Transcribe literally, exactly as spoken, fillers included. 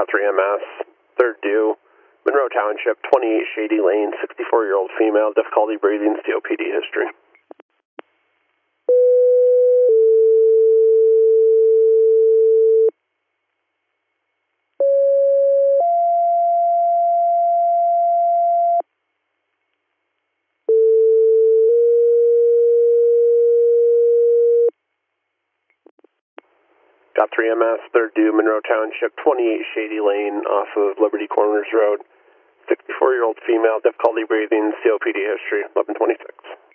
Got three M S, third due, Monroe Township, twenty-eight Shady Lane, sixty-four-year-old female, difficulty breathing, C O P D history. Got three M S, third due, Monroe Township, twenty-eight Shady Lane off of Liberty Corners Road, sixty-four-year-old female, difficulty breathing, C O P D history, eleven twenty-six.